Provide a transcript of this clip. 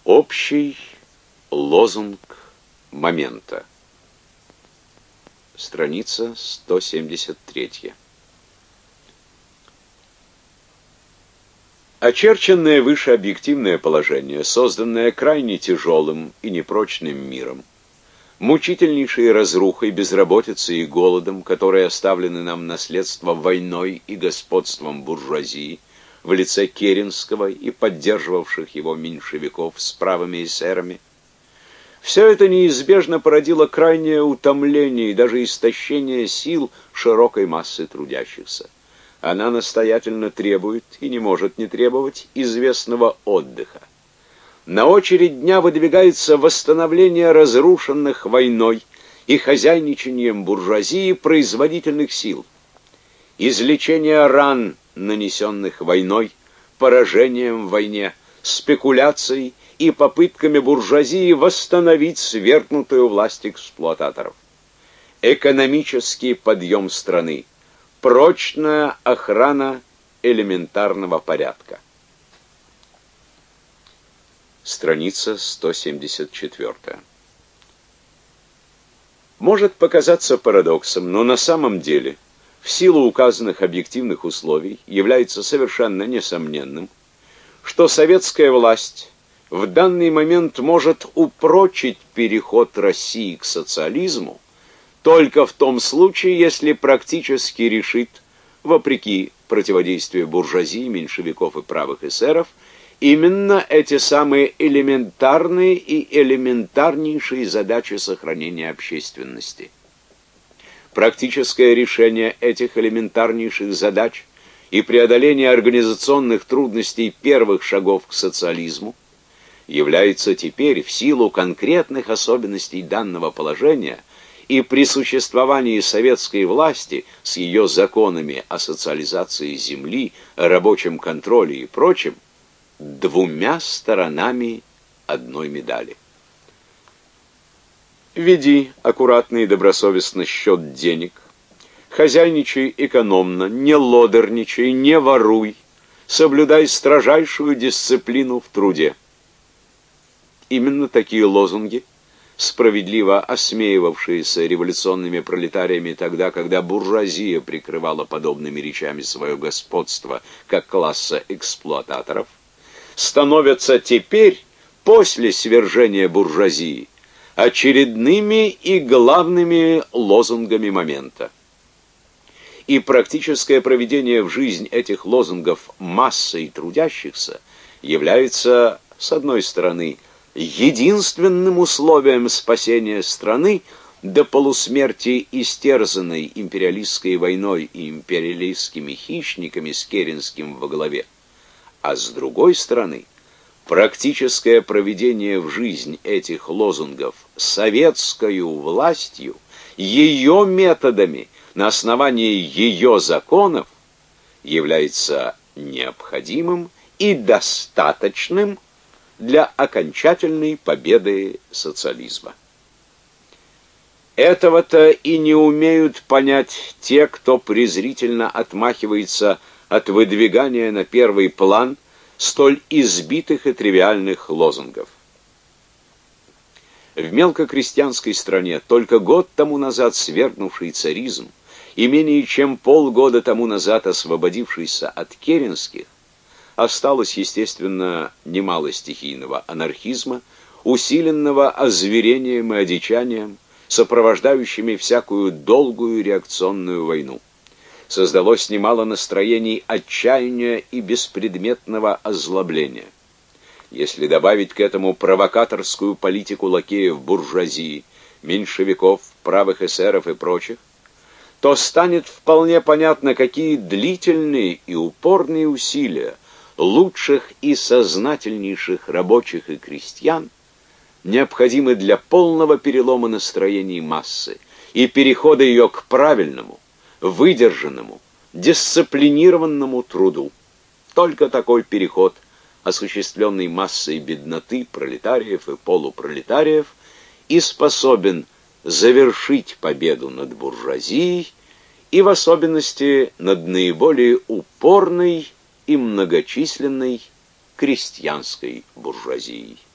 Общий лозунг момента. Страница 173. Очерченное выше объективное положение, созданное крайне тяжелым и непрочным миром, мучительнейшей разрухой, безработицей и голодом, которые оставлены нам в наследство войной и господством буржуазии, в лице Керенского и поддерживавших его меньшевиков с правыми эсерами, все это неизбежно породило крайнее утомление и даже истощение сил широкой массы трудящихся. Она настоятельно требует и не может не требовать известного отдыха. На очередь дня выдвигается восстановление разрушенных войной и хозяйничанием буржуазии производительных сил, излечение ран, нанесенных войной, поражением в войне, спекуляцией и попытками буржуазии восстановить свергнутую власть эксплуататоров, экономический подъем страны, прочная охрана элементарного порядка. Страница 174. Может показаться парадоксом, но на самом деле, в силу указанных объективных условий, является совершенно несомненным, что советская власть в данный момент может упрочить переход России к социализму только в том случае, если практически решит, вопреки противодействию буржуазии, меньшевиков и правых эсеров, именно эти самые элементарные и элементарнейшие задачи сохранения общественности. Практическое решение этих элементарнейших задач и преодоление организационных трудностей первых шагов к социализму является теперь, в силу конкретных особенностей данного положения и при существовании советской власти с ее законами о социализации земли, рабочем контроле и прочем, двумя сторонами одной медали. Веди аккуратно и добросовестно счет денег, хозяйничай экономно, не лодерничай, не воруй, соблюдай строжайшую дисциплину в труде. Именно такие лозунги, справедливо осмеивавшиеся революционными пролетариями тогда, когда буржуазия прикрывала подобными речами свое господство как класса эксплуататоров, становятся теперь, после свержения буржуазии, очередными и главными лозунгами момента. И практическое проведение в жизнь этих лозунгов массой трудящихся является, с одной стороны, единственным условием спасения страны до полусмерти истерзанной империалистской войной и империалистскими хищниками с Керенским во главе, а с другой стороны, практическое проведение в жизнь этих лозунгов советскою властью, ее методами, на основании ее законов, является необходимым и достаточным для окончательной победы социализма. Этого-то и не умеют понять те, кто презрительно отмахивается от выдвигания на первый план столь избитых и тривиальных лозунгов. В мелкокрестьянской стране, только год тому назад свергнувший царизм и менее чем полгода тому назад освободившийся от керенских, осталось, естественно, немало стихийного анархизма, усиленного озверением и одичанием, сопровождающими всякую долгую реакционную войну. Создалось немало настроений отчаяния и беспредметного озлобления. Если добавить к этому провокаторскую политику лакеев буржуазии, меньшевиков, правых эсеров и прочих, то станет вполне понятно, какие длительные и упорные усилия лучших и сознательнейших рабочих и крестьян необходимы для полного перелома настроений массы и перехода ее к правильному, выдержанному, дисциплинированному труду. Только такой переход, осуществленный массой бедноты, пролетариев и полупролетариев, и способен завершить победу над буржуазией и в особенности над наиболее упорной и многочисленной крестьянской буржуазией.